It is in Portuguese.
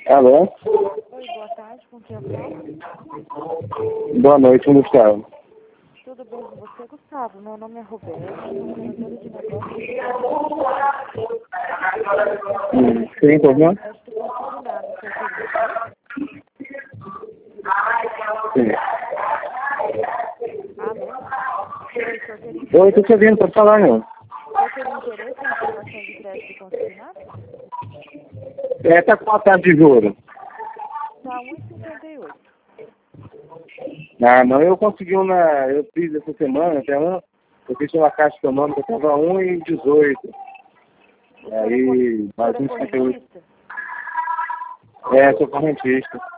Alô? Oi, boa tarde, com quem eu falo? Boa noite, Gustavo. Tudo bem com você, Gustavo? Meu nome é Roberto, sou operadora de negócios Sim, por favor? do consignado, seu serviço. Sim. Alô? Oi, só teria Oi, tô te ouvindo, pode falar, não. eu teria interesse em informação de crédito consignado? Tá com a taxa de juros. Tá 1,58. Ah, não, eu consegui eu fiz essa semana, até eu fiz uma caixa econômica, tava 1,18. O senhor Aí, é mais 1,58. correntista? Sou correntista.